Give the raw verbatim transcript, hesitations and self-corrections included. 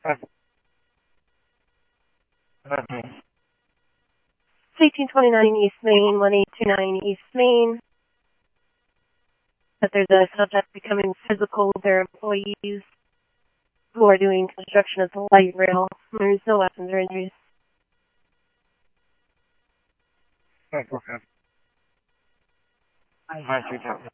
eighteen twenty-nine East Main, one eight two nine East Main. That there's a subject becoming physical with their employees who are doing construction of the light rail. There's no lessons or injuries. Okay. five three two.